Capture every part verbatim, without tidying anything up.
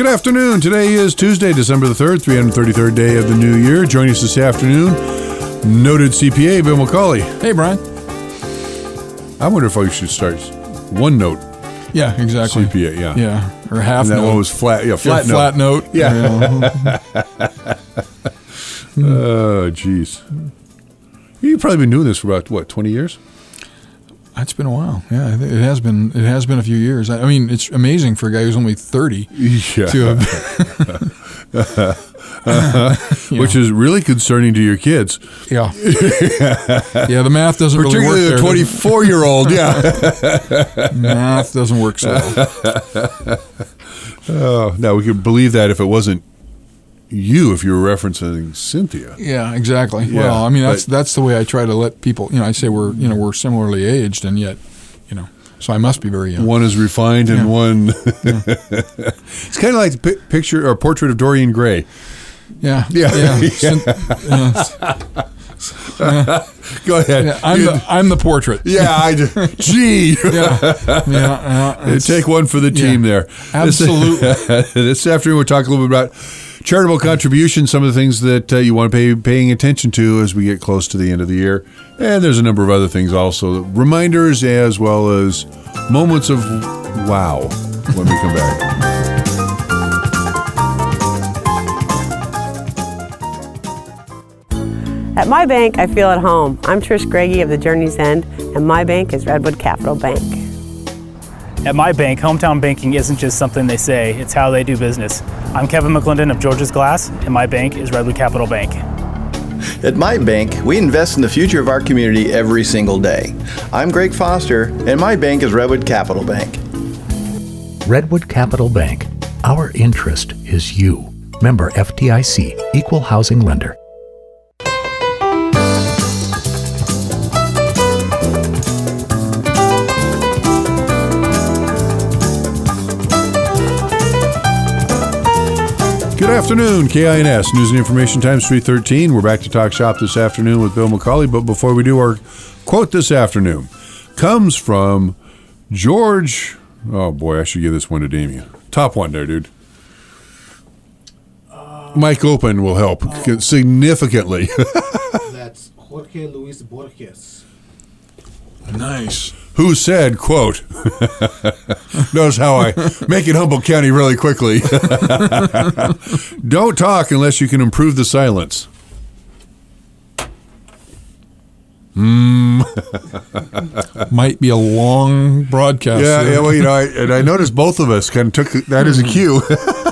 Good afternoon. Today is Tuesday, December the third, three hundred thirty-third day of the new year. Joining us this afternoon, noted C P A, Bill McCauley. Hey, Brian. I wonder if I should start one note. Yeah, exactly. C P A, yeah. Yeah, or half and that note. one was flat, yeah, flat yeah, note. Flat note. Yeah. Oh, jeez. You've probably been doing this for about, what, twenty years? It's been a while. Yeah, I think it has been. It has been a few years. I, I mean, it's amazing for a guy who's only thirty yeah. to have. uh-huh. Yeah. Which is really concerning to your kids. Yeah. Yeah, the math doesn't really work. Particularly the twenty-four-year-old. Yeah. Math doesn't work so well. Oh, now we could believe that if it wasn't you, if you were referencing Cynthia. Yeah, exactly. Yeah, well, I mean, that's but, that's the way I try to let people. You know, I say we're you know we're similarly aged, and yet, you know, so I must be very young. One is refined, and yeah. one. Yeah. It's kind of like the pi- picture or portrait of Dorian Gray. Yeah. Yeah. Yeah. yeah. yeah. Go ahead. Yeah, I'm the I'm the portrait. Yeah, I do. Gee. Yeah. Yeah. yeah Take one for the team yeah, there. Absolutely. This, this afternoon we'll talk a little bit about charitable contributions, some of the things that uh, you want to be paying attention to as we get close to the end of the year. And there's a number of other things also. Reminders as well as moments of wow when we come back. At my bank, I feel at home. I'm Trish Greggy of the Journey's End, and my bank is Redwood Capital Bank. At my bank, hometown banking isn't just something they say, it's how they do business. I'm Kevin McClendon of George's Glass, and my bank is Redwood Capital Bank. At my bank, we invest in the future of our community every single day. I'm Greg Foster, and my bank is Redwood Capital Bank. Redwood Capital Bank. Our interest is you. Member F D I C, Equal Housing Lender. Good afternoon, K I N S, News and Information Times three thirteen. We're back to Talk Shop this afternoon with Bill McCauley, but before we do, our quote this afternoon comes from George, oh boy, I should give this one to Damien. Top one there, dude. Uh, Mike Open will help oh. significantly. That's Jorge Luis Borges. Nice. Who said, quote, notice how I make it Humboldt County really quickly. Don't talk unless you can improve the silence. Mm. Might be a long broadcast. Yeah, there. yeah, well, you know, I, and I noticed both of us kind of took that as a cue.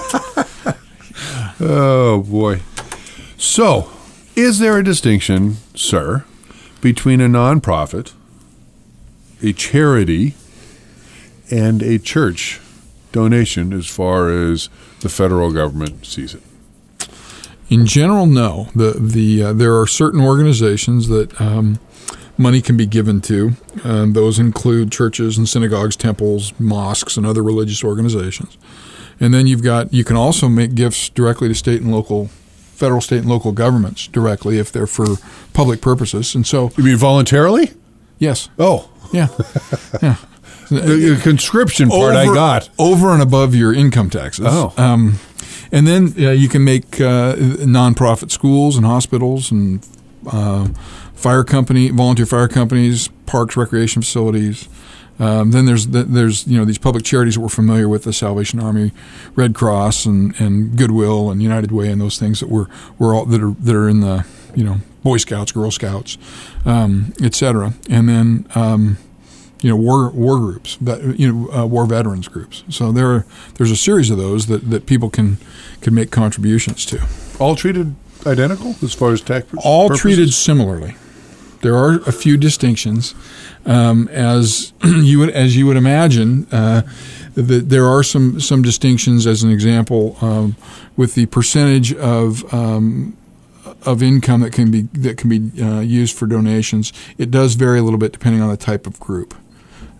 Oh, boy. So, is there a distinction, sir, between a nonprofit, a charity, and a church donation as far as the federal government sees it? In general, no. The the uh, there are certain organizations that um, money can be given to. Um, those include churches and synagogues, temples, mosques, and other religious organizations. And then you've got you can also make gifts directly to state and local, federal, state, and local governments directly if they're for public purposes. And so, you mean voluntarily? Yes. Oh. Yeah, yeah. The, the conscription part over, I got. Over and above your income taxes. Oh. Um, and then uh, you can make uh, nonprofit schools and hospitals and uh, fire company, volunteer fire companies, parks, recreation facilities. Um, then there's there's you know these public charities that we're familiar with, the Salvation Army, Red Cross, and, and Goodwill, and United Way, and those things that we're we're all that are that are in the you know Boy Scouts, Girl Scouts, um, et cetera. And then um, you know war war groups, that, you know uh, war veterans groups. So there are, there's a series of those that, that people can can make contributions to. All treated identical as far as tax purposes? All treated similarly. There are a few distinctions, um, as you would as you would imagine. Uh, the, there are some some distinctions. As an example, um, with the percentage of um, of income that can be that can be uh, used for donations, it does vary a little bit depending on the type of group.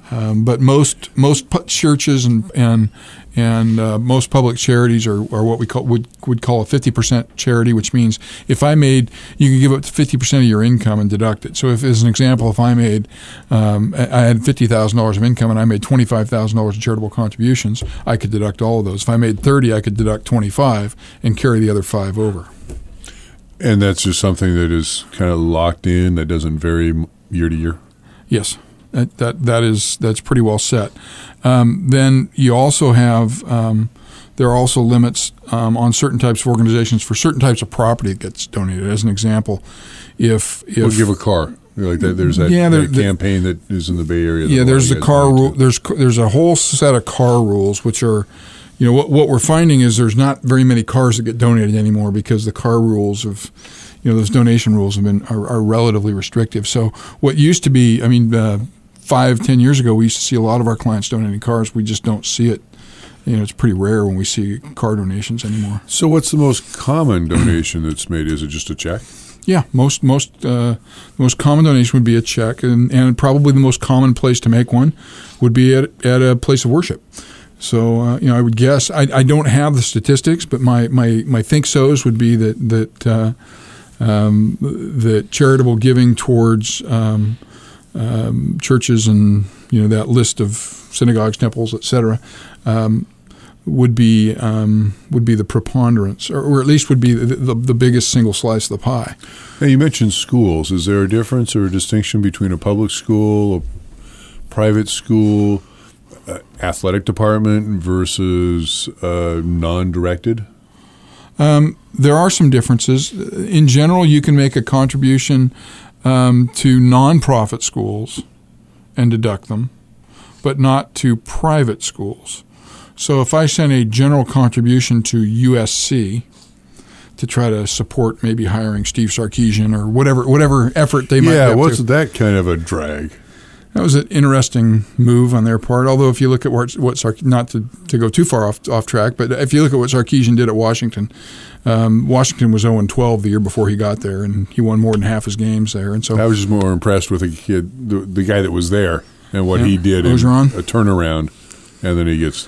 Um, but most most pu- churches and and and uh, most public charities are, are what we call would would call a fifty percent charity, which means if I made, you can give up to fifty percent of your income and deduct it. So if, as an example, if I made, um, I had fifty thousand dollars of income and I made twenty-five thousand dollars in charitable contributions, I could deduct all of those. If I made thirty, I could deduct twenty-five and carry the other five over. And that's just something that is kind of locked in, that doesn't vary year to year? Yes. That, that that is that's pretty well set. Um, then you also have um, there are also limits um, on certain types of organizations for certain types of property that gets donated. As an example, if if We'll give a car like that. There's that, yeah, there, that campaign that is in the Bay Area. Yeah, there's the car rule. There's there's a whole set of car rules which are, you know, what what we're finding is there's not very many cars that get donated anymore because the car rules of, you know, those donation rules have been are, are relatively restrictive. So what used to be, I mean. Uh, Five, ten years ago, we used to see a lot of our clients donating cars. We just don't see it. You know, it's pretty rare when we see car donations anymore. So what's the most common donation that's made? Is it just a check? Yeah, most most uh, the most common donation would be a check, and, and probably the most common place to make one would be at, at a place of worship. So, uh, you know, I would guess, I, I don't have the statistics, but my, my, my think-sos would be that, that, uh, um, that charitable giving towards um, Um, churches and, you know, that list of synagogues, temples, et cetera, um, would be um, would be the preponderance, or, or at least would be the, the, the biggest single slice of the pie. Now, you mentioned schools. Is there a difference or a distinction between a public school, a private school, uh, athletic department versus uh, non-directed? Um, there are some differences. In general, you can make a contribution Um, to nonprofit schools and deduct them, but not to private schools. So if I send a general contribution to U S C to try to support maybe hiring Steve Sarkisian or whatever whatever effort they might Yeah, get what's to, that kind of a drag? that was an interesting move on their part. Although if you look at what, what Sark, not to, to go too far off off track, but if you look at what Sarkisian did at Washington, um, Washington was oh and twelve the year before he got there, and he won more than half his games there. And so I was just more impressed with the kid, the, the guy that was there, and what Yeah. he did in Ogeron. a turnaround, and then he gets,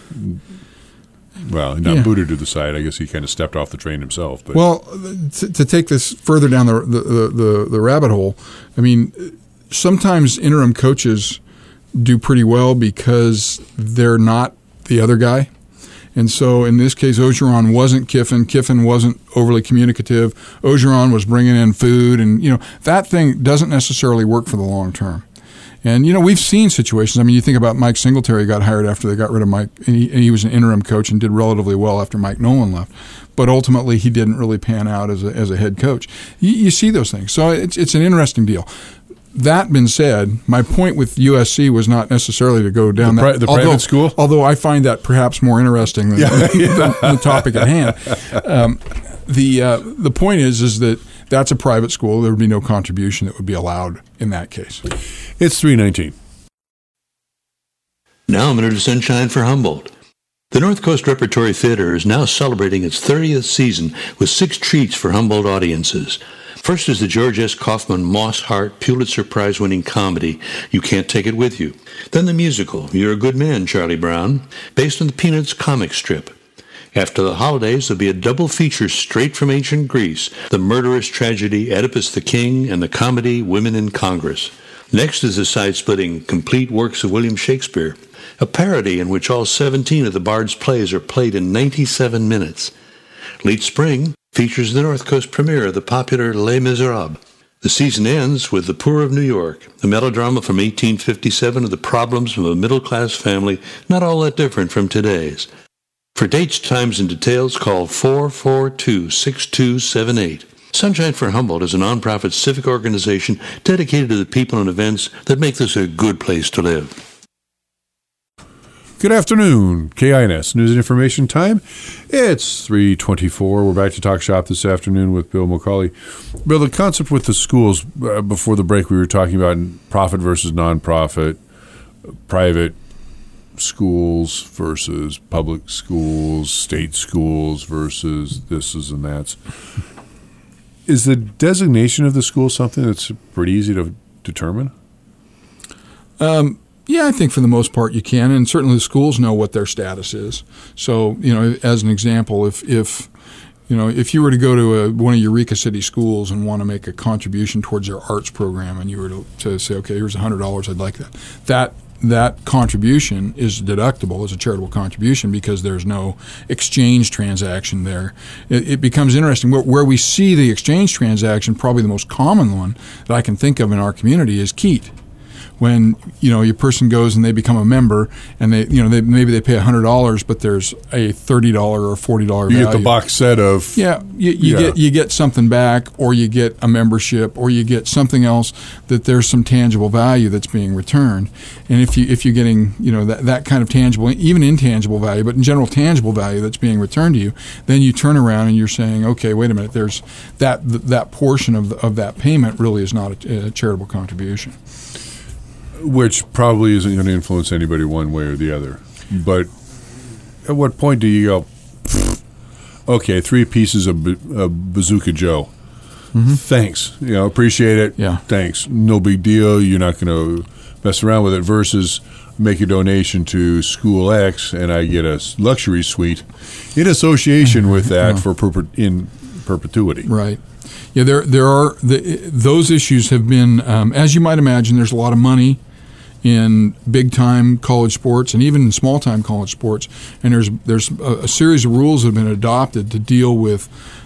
well, not Yeah. booted to the side. I guess he kind of stepped off the train himself. But Well, to, to take this further down the the, the the rabbit hole, I mean, sometimes interim coaches do pretty well because they're not the other guy. And so in this case, Ogeron wasn't Kiffin. Kiffin wasn't overly communicative. Ogeron was bringing in food. And, you know, that thing doesn't necessarily work for the long term. And, you know, we've seen situations. I mean, you think about Mike Singletary got hired after they got rid of Mike, and he, and he was an interim coach and did relatively well after Mike Nolan left. But ultimately, he didn't really pan out as a, as a head coach. You, you see those things. So it's, it's an interesting deal. That being said, my point with U S C was not necessarily to go down The pri- that the although, private school? Although I find that perhaps more interesting than, Yeah. than, than the topic at hand. Um, the uh, the point is is that that's a private school. There would be no contribution that would be allowed in that case. it's three nineteen. Now a minute of sunshine for Humboldt. The North Coast Repertory Theater is now celebrating its thirtieth season with six treats for Humboldt audiences. First is the George S. Kaufman Moss Hart Pulitzer Prize-winning comedy, You Can't Take It With You. Then the musical, You're a Good Man, Charlie Brown, based on the Peanuts comic strip. After the holidays, there'll be a double feature straight from ancient Greece, the murderous tragedy Oedipus the King and the comedy Women in Congress. Next is the side-splitting Complete Works of William Shakespeare, a parody in which all seventeen of the Bard's plays are played in ninety-seven minutes. Late spring features the North Coast premiere of the popular Les Miserables. The season ends with The Poor of New York, a melodrama from eighteen fifty-seven of the problems of a middle-class family not all that different from today's. For dates, times, and details, call four four two, six two seven eight. Sunshine for Humboldt is a nonprofit civic organization dedicated to the people and events that make this a good place to live. Good afternoon, K I N S News and Information Time. It's three twenty-four. We're back to Talk Shop this afternoon with Bill McCauley. Bill, the concept with the schools, uh, before the break we were talking about profit versus nonprofit, private schools versus public schools, state schools versus thises and that's. Is the designation of the school something that's pretty easy to determine? Um, Yeah, I think for the most part you can, and certainly the schools know what their status is. So, you know, as an example, if if you know if you were to go to a, one of Eureka City schools and want to make a contribution towards their arts program, and you were to, to say, okay, here's one hundred dollars, I'd like that. That that contribution is deductible as a charitable contribution because there's no exchange transaction there. It, it becomes interesting. Where, where we see the exchange transaction, probably the most common one that I can think of in our community is Keat. When, you know, your person goes and they become a member and they, you know, they, maybe they pay one hundred dollars, but there's a thirty dollars or forty dollars you value. get the box set of yeah, you, you yeah. get you get something back, or you get a membership, or you get something else that there's some tangible value that's being returned. And if you if you're getting, you know, that, that kind of tangible, even intangible value, but in general tangible value that's being returned to you, then you turn around and you're saying, okay, wait a minute, there's that that portion of the, of that payment really is not a, a charitable contribution. Which probably isn't going to influence anybody one way or the other. But at what point do you go, okay, three pieces of, of Bazooka Joe. Mm-hmm. Thanks. You know, appreciate it. Yeah. Thanks. No big deal. You're not going to mess around with it versus make a donation to School X and I get a luxury suite in association with that for perpet- in perpetuity. Right. Yeah, there there are the, those issues have been, um, as you might imagine, there's a lot of money in big-time college sports and even in small-time college sports, and there's there's a, a series of rules that have been adopted to deal with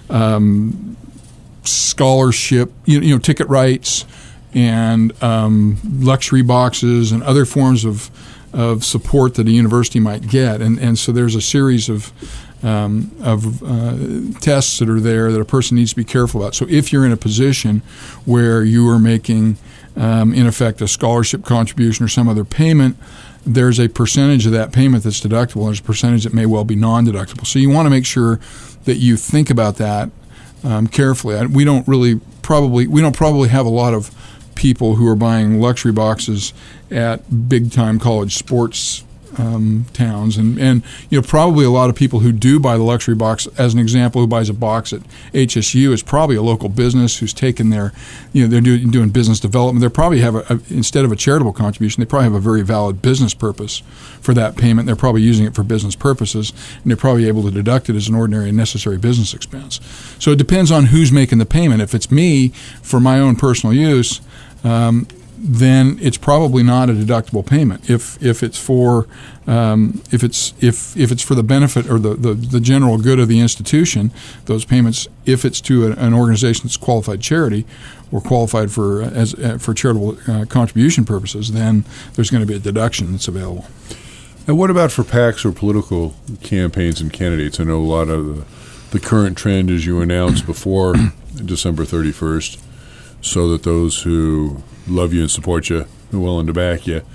um, scholarship, you, you know, ticket rights and um, luxury boxes and other forms of of support that a university might get, and and so there's a series of Um, of uh, tests that are there that a person needs to be careful about. So if you're in a position where you are making, um, in effect, a scholarship contribution or some other payment, there's a percentage of that payment that's deductible, and there's a percentage that may well be non-deductible. So you want to make sure that you think about that um, carefully. I, we don't really probably we don't probably have a lot of people who are buying luxury boxes at big-time college sports Um, towns, and, and you know probably a lot of people who do buy the luxury box, as an example, who buys a box at H S U is probably a local business who's taken their, you know, they're do, doing business development. They probably have a, a instead of a charitable contribution, they probably have a very valid business purpose for that payment. They're probably using it for business purposes, and they're probably able to deduct it as an ordinary and necessary business expense. So it depends on who's making the payment. If it's me for my own personal use, um, then it's probably not a deductible payment. If if it's for um, if it's if if it's for the benefit or the, the, the general good of the institution, those payments, if it's to a, an organization that's qualified charity or qualified for as uh, for charitable uh, contribution purposes, then there's going to be a deduction that's available. And what about for PACs or political campaigns and candidates? I know a lot of the, the current trend, as you announced before December thirty-first, so that those who love you and support you and willing to back you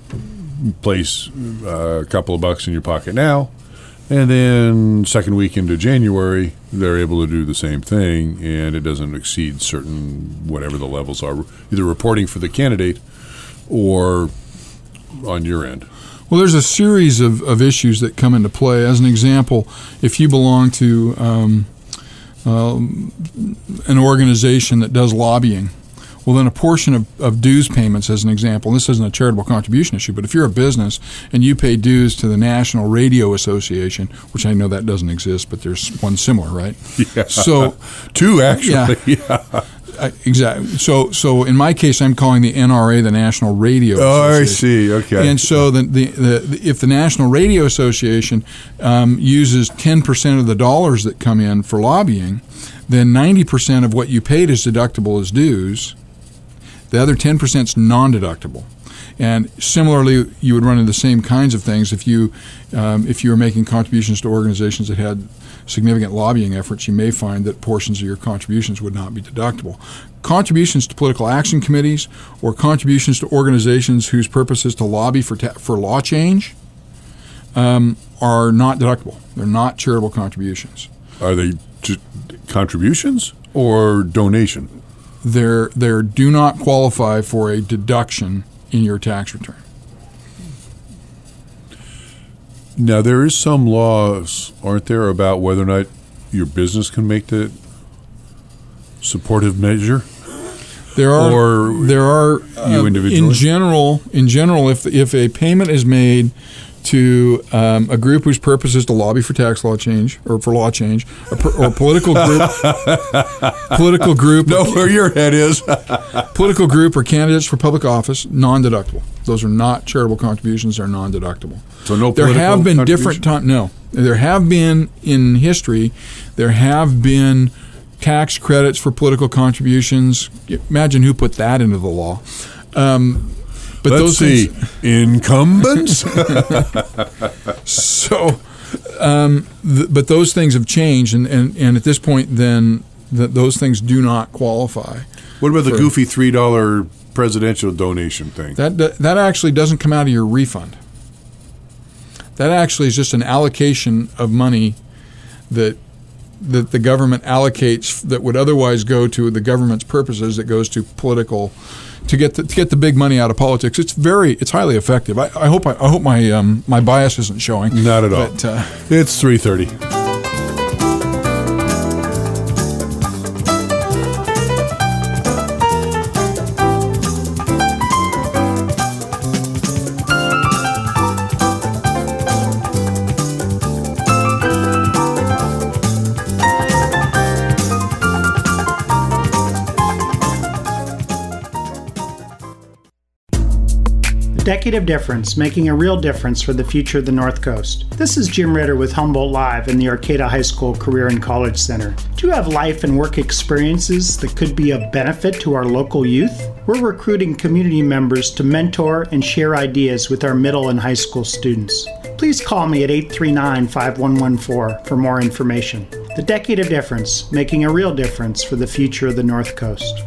place uh, a couple of bucks in your pocket now, and then second week into January they're able to do the same thing, and it doesn't exceed certain whatever the levels are, either reporting for the candidate or on your end. Well, there's a series of, of issues that come into play. As an example, if you belong to um, um, an organization that does lobbying, well, then a portion of, of dues payments, as an example, and this isn't a charitable contribution issue, but if you're a business and you pay dues to the National Radio Association, which I know that doesn't exist, but there's one similar, right? Yeah. So, two actually. Yeah. yeah. Uh, exactly. So, so in my case, I'm calling the N R A the National Radio Oh, I Association. see. Okay. And so, the, the, the if the National Radio Association um, uses ten percent of the dollars that come in for lobbying, then ninety percent of what you paid is deductible as dues. The other ten percent is non-deductible. And similarly, you would run into the same kinds of things if you um, if you were making contributions to organizations that had significant lobbying efforts. You may find that portions of your contributions would not be deductible. Contributions to political action committees or contributions to organizations whose purpose is to lobby for ta- for law change um, are not deductible. They're not charitable contributions. Are they t- contributions or donation? They're, they're do not qualify for a deduction in your tax return. Now, there is some laws, aren't there, about whether or not your business can make the supportive measure? There are or there are you uh, individually? in general in general if if a payment is made to um, a group whose purpose is to lobby for tax law change or for law change, or, per, or political group, political group, know where your head is. political group or candidates for public office, non-deductible. Those are not charitable contributions; they're non-deductible. So no. There political have been contribution? different times. No, there have been in history. There have been tax credits for political contributions. Imagine who put that into the law. Um, But Let's those see, things, incumbents. so, um, th- but those things have changed, and, and, and at this point, then th- those things do not qualify. What about the for- goofy three dollar presidential donation thing? That that actually doesn't come out of your refund. That actually is just an allocation of money that that the government allocates that would otherwise go to the government's purposes. That goes to political. To get the, to get the big money out of politics, it's very it's highly effective. I, I hope I, I hope my um, my bias isn't showing. Not at all. But, uh, It's three thirty. Decade of Difference, making a real difference for the future of the North Coast. This is Jim Ritter with Humboldt Live in the Arcata High School Career and College Center. Do you have life and work experiences that could be of benefit to our local youth? We're recruiting community members to mentor and share ideas with our middle and high school students. Please call me at eight three nine, five one one four for more information. The Decade of Difference, making a real difference for the future of the North Coast.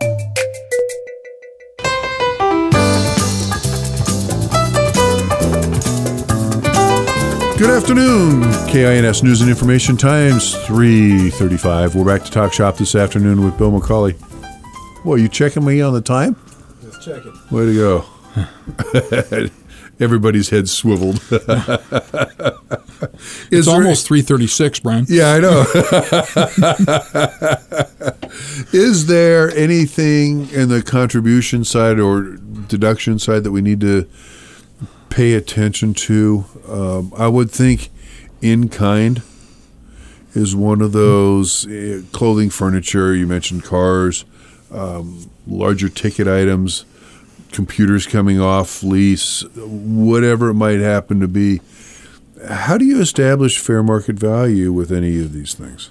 Good afternoon. K I N S News and Information Times, three thirty-five. We're back to Talk Shop this afternoon with Bill McCauley. What, are you checking me on the time? Let's check it. Way to go. Everybody's head swiveled. it's almost three thirty-six, Brian. Yeah, I know. Is there anything in the contribution side or deduction side that we need to pay attention to? Um, I would think in kind is one of those. Uh, clothing, furniture, you mentioned cars, um, larger ticket items, computers coming off lease, whatever it might happen to be. How do you establish fair market value with any of these things?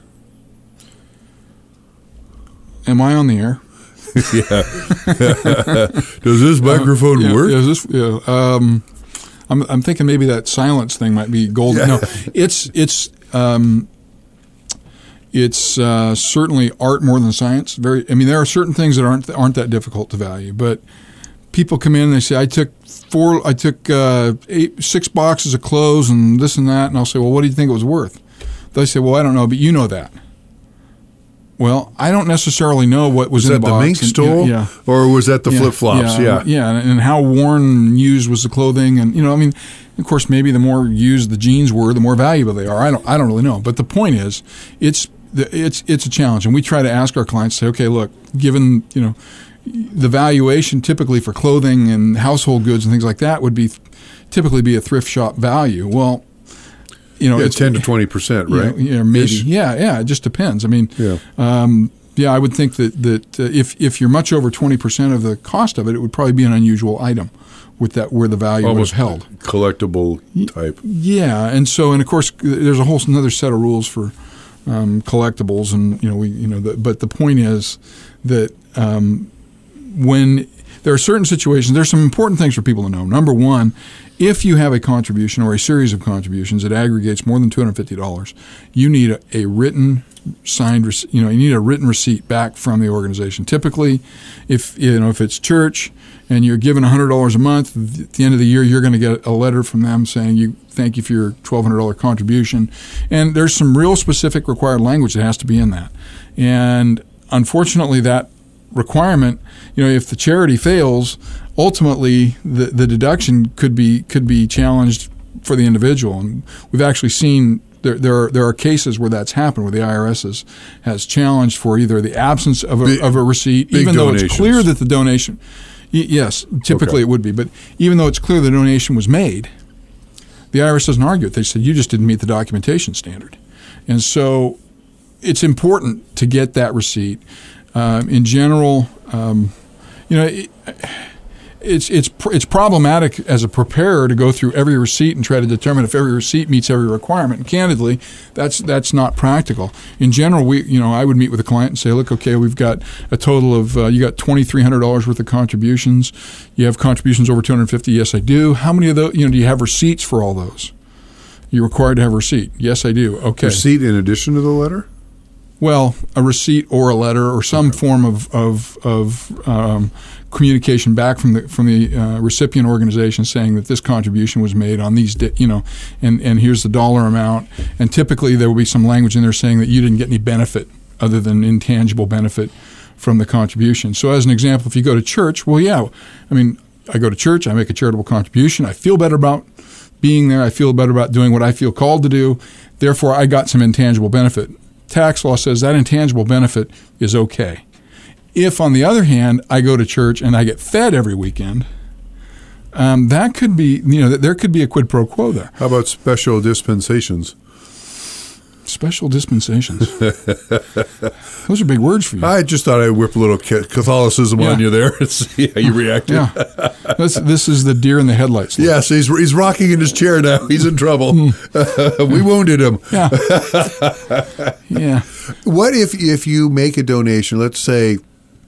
Am I on the air? Yeah. Does this microphone uh, yeah, work? Yeah, is this, yeah. Um, I'm, I'm thinking maybe that silence thing might be golden. Yeah. No, it's it's um, it's uh, certainly art more than science. Very, I mean, there are certain things that aren't aren't that difficult to value. But people come in and they say, "I took four, I took uh, eight, six boxes of clothes and this and that," and I'll say, "Well, what do you think it was worth?" They say, "Well, I don't know, but you know that." Well, I don't necessarily know what was, Was in that the box. the mink and, stole? yeah, Or was that the yeah, flip-flops? Yeah. and, yeah, and how worn and used was the clothing, and you know, I mean, of course, maybe the more used the jeans were, the more valuable they are. I don't, I don't really know, but the point is, it's, it's, it's a challenge, and we try to ask our clients, say, okay, look, given you know, the valuation typically for clothing and household goods and things like that would be typically be a thrift shop value. Well, you know, Yeah, it's ten to twenty percent, you know, right? Yeah, maybe. Ish. Yeah, yeah. It just depends. I mean, Yeah. Um, yeah, I would think that that uh, if if you're much over twenty percent of the cost of it, it would probably be an unusual item, with that where the value Almost was held. collectible type. Yeah, and so and of course there's a whole another set of rules for um, collectibles, and you know we you know the, but the point is that um, when there are certain situations, there's some important things for people to know. Number one, if you have a contribution or a series of contributions that aggregates more than two hundred fifty dollars, you need a, a written signed, you know, you need a written receipt back from the organization. Typically, if you know if it's church and you're given one hundred dollars a month, at the end of the year you're going to get a letter from them saying you thank you for your twelve hundred dollars contribution. And there's some real specific required language that has to be in that. And unfortunately, that requirement, you know, if the charity fails, ultimately the the deduction could be could be challenged for the individual. And we've actually seen There, there are there are cases where that's happened, where the I R S has, has challenged for either the absence of a, Big, of a receipt, even though donations. it's clear that the donation, y- yes, typically Okay. it would be, but even though it's clear the donation was made, the I R S doesn't argue it. They said, you just didn't meet the documentation standard. And so it's important to get that receipt. Um, in general, um, you know, it, it's it's pr- it's problematic as a preparer to go through every receipt and try to determine if every receipt meets every requirement. And candidly, that's that's not practical. In general, we you know I would meet with a client and say, look, okay, we've got a total of uh, you got twenty-three hundred dollars worth of contributions. You have contributions over two hundred fifty. Yes, I do. How many of those? You know, do you have receipts for all those? You're required to have a receipt. Yes, I do. Okay. Receipt in addition to the letter? Well, a receipt or a letter or some okay. form of of, of um, communication back from the from the uh, recipient organization saying that this contribution was made on these, di- you know, and, and here's the dollar amount. And typically there will be some language in there saying that you didn't get any benefit other than intangible benefit from the contribution. So as an example, if you go to church, well, yeah, I mean, I go to church, I make a charitable contribution, I feel better about being there, I feel better about doing what I feel called to do, therefore I got some intangible benefit. Tax law says that intangible benefit is okay. If, on the other hand, I go to church and I get fed every weekend, um, that could be, you know, there could be a quid pro quo there. How about special dispensations? Special dispensations. Those are big words for you. I just thought I'd whip a little Catholicism yeah. on you there and see how you reacted. Yeah. This, this is the deer in the headlights. Look. Yes, he's he's rocking in his chair now. He's in trouble. Mm. we wounded him. Yeah. yeah. What if if you make a donation, let's say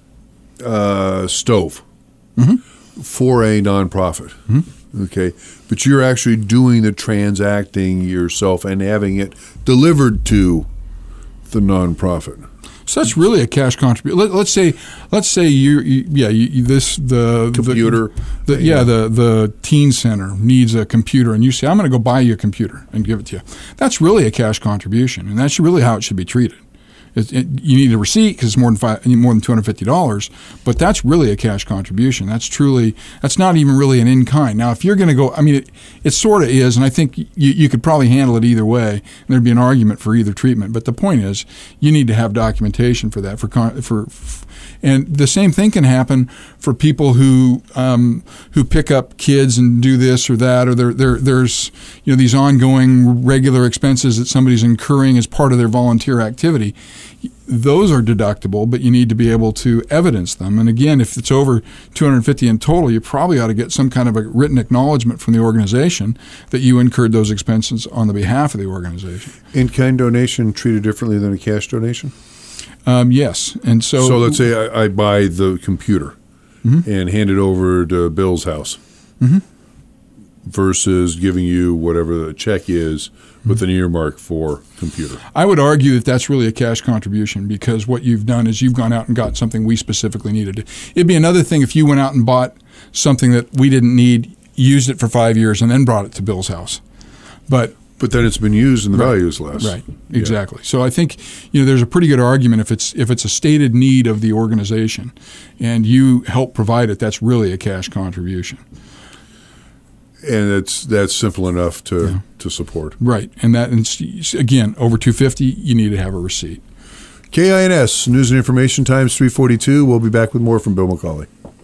uh, stove, mm-hmm. for a nonprofit, mm-hmm. okay, but you're actually doing the transacting yourself and having it delivered to the nonprofit. So that's really a cash contribution. Let, let's say, let's say you, you yeah, you, you, this the computer, the, the, yeah, the the teen center needs a computer, and you say, I'm going to go buy you a computer and give it to you. That's really a cash contribution, and that's really how it should be treated. It, it, you need a receipt because it's more than five, more than two hundred fifty dollars, but that's really a cash contribution. That's truly, that's not even really an in kind. Now, if you're going to go, I mean, it, it sort of is, and I think you, you could probably handle it either way, and there'd be an argument for either treatment. But the point is, you need to have documentation for that. For for, and the same thing can happen for people who um, who pick up kids and do this or that, or there there there's you know these ongoing regular expenses that somebody's incurring as part of their volunteer activity. Those are deductible, but you need to be able to evidence them. And again, if it's over two hundred fifty in total, you probably ought to get some kind of a written acknowledgement from the organization that you incurred those expenses on the behalf of the organization. In-kind donation treated differently than a cash donation? Um, yes. And so, so let's say I, I buy the computer mm-hmm. and hand it over to Bill's house mm-hmm. versus giving you whatever the check is with an earmark for computer. I would argue that that's really a cash contribution because what you've done is you've gone out and got something we specifically needed. It'd be another thing if you went out and bought something that we didn't need, used it for five years, and then brought it to Bill's house. But but then it's been used and the right, value is less. Right, exactly. Yeah. So I think you know there's a pretty good argument if it's if it's a stated need of the organization and you help provide it, that's really a cash contribution. And it's that's simple enough to, yeah. to support. Right. And that, and again, over two hundred fifty, you need to have a receipt. K I N S, News and Information Times three forty-two. We'll be back with more from Bill McCauley.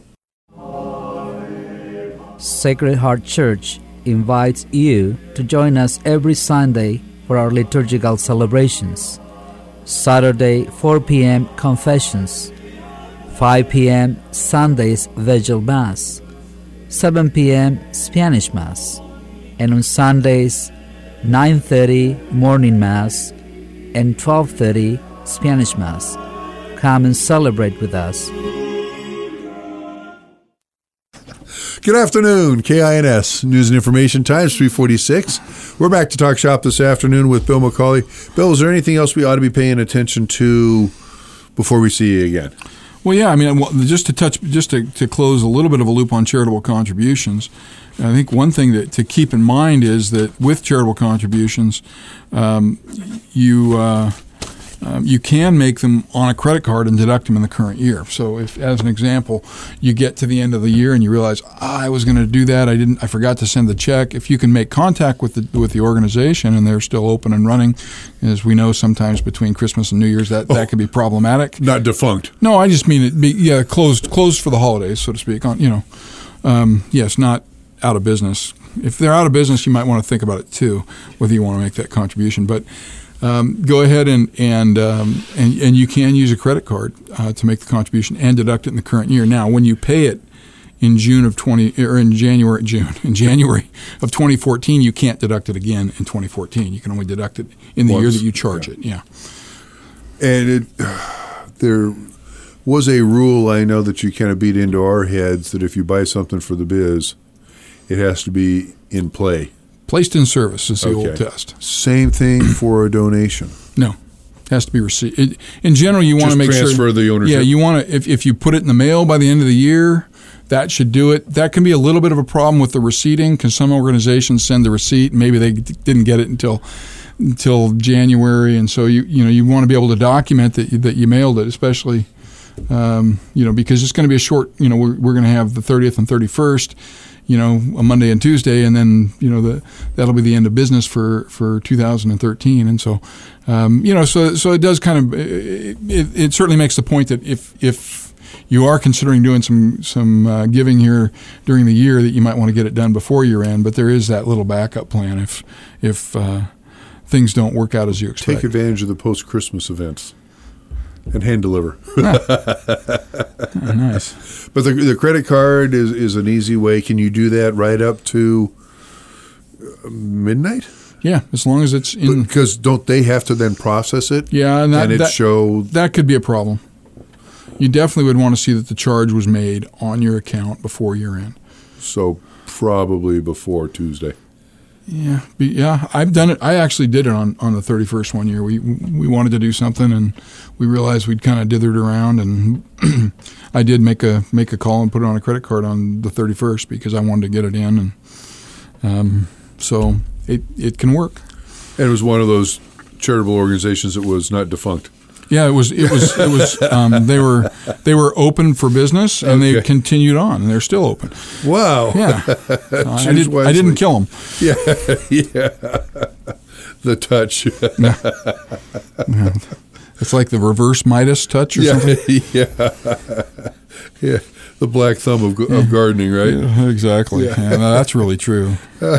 Sacred Heart Church invites you to join us every Sunday for our liturgical celebrations. Saturday, four p.m. Confessions. five p.m. Sundays Vigil Mass. seven p.m. Spanish Mass, and on Sundays, nine thirty Morning Mass and twelve thirty Spanish Mass. Come and celebrate with us. Good afternoon, K I N S, News and Information Times three forty-six. We're back to Talk Shop this afternoon with Bill McCauley. Bill, is there anything else we ought to be paying attention to before we see you again? Well, yeah, I mean, just to touch, just to, to close a little bit of a loop on charitable contributions, I think one thing that to keep in mind is that with charitable contributions, um, you uh, Um, you can make them on a credit card and deduct them in the current year. So, if, as an example, you get to the end of the year and you realize, ah, I was going to do that, I didn't, I forgot to send the check. If you can make contact with the with the organization and they're still open and running, as we know, sometimes between Christmas and New Year's, that, that can be problematic. Not defunct. No, I just mean it. Be, yeah, closed closed for the holidays, so to speak. On you know, um, yes, not out of business. If they're out of business, you might want to think about it too, whether you want to make that contribution. But Um, go ahead and and, um, and and you can use a credit card uh, to make the contribution and deduct it in the current year. Now, when you pay it in June of twenty or in January June in January of twenty fourteen, you can't deduct it again in twenty fourteen. You can only deduct it in the Once, year that you charge yeah. it. Yeah. And it, there was a rule I know that you kind of beat into our heads that if you buy something for the biz, it has to be in play. Placed in service is the Okay. old test. Same thing for a donation. No, it has to be received. It, in general, you want to Just make transfer sure the ownership. Yeah, you want to. If if you put it in the mail by the end of the year, that should do it. That can be a little bit of a problem with the receipting because some organizations send the receipt and maybe they d- didn't get it until until January, and so you you know you want to be able to document that you, that you mailed it, especially um, you know because it's going to be a short. You know, we're we're going to have the thirtieth and thirty-first. You know, a Monday and Tuesday, and then you know the that'll be the end of business for, for two thousand thirteen, and so um, you know, so so it does kind of it, it, it certainly makes the point that if if you are considering doing some some uh, giving here during the year, that you might want to get it done before year end, but there is that little backup plan if if uh, things don't work out as you expect. Take advantage of the post Christmas events. And hand deliver. Oh, nice. But the the credit card is, is an easy way. Can you do that right up to midnight? Yeah, as long as it's in. Because don't they have to then process it? Yeah, and, that, and it that, show that could be a problem. You definitely would want to see that the charge was made on your account before year end. So probably before Tuesday. Yeah, be, yeah. I've done it. I actually did it on, on the thirty-first one year. We we wanted to do something, and we realized we'd kind of dithered around, and I did make a make a call and put it on a credit card on the thirty-first because I wanted to get it in, and um, so it it can work. And it was one of those charitable organizations that was not defunct. Yeah, it was. It was. It was. Um, they were. They were open for business, and Okay. they continued on, and they're still open. Wow. Yeah. So I, Choose did, I wisely. didn't kill them. Yeah, yeah. The touch. Yeah. It's like the reverse Midas touch or yeah, something. yeah, yeah. The black thumb of, of gardening, right? Yeah, exactly. Yeah. Yeah, no, that's really true.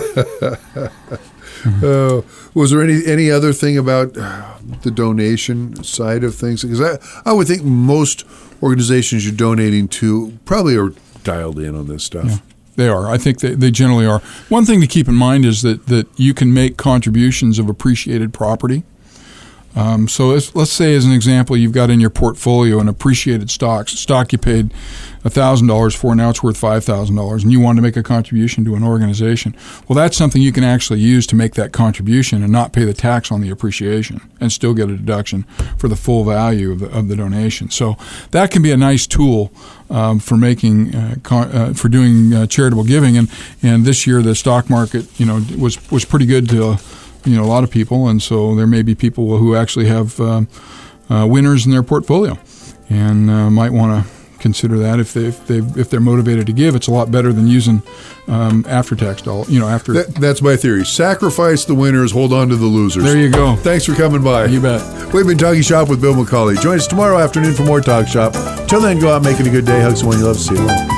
Uh, was there any any other thing about uh, the donation side of things? Because I, I would think most organizations you're donating to probably are dialed in on this stuff. Yeah, they are. I think they, they generally are. One thing to keep in mind is that, that you can make contributions of appreciated property. Um, so as, let's say, as an example, you've got in your portfolio an appreciated stock, stock you paid one thousand dollars for, now it's worth five thousand dollars, and you want to make a contribution to an organization. Well, that's something you can actually use to make that contribution and not pay the tax on the appreciation and still get a deduction for the full value of the, of the donation. So that can be a nice tool um, for making, uh, con- uh, for doing uh, charitable giving. And, and this year the stock market, you know, was, was pretty good to uh, you know, a lot of people, and so there may be people who actually have um, uh, winners in their portfolio, and uh, might want to consider that if they if they if they're motivated to give. It's a lot better than using um, after-tax dollar. You know, after That, that's my theory. Sacrifice the winners, hold on to the losers. There you go. Thanks for coming by. You bet. We've been Talking Shop with Bill McCauley. Join us tomorrow afternoon for more Talk Shop. Till then, go out making a good day. Hugs the one you love. See you later.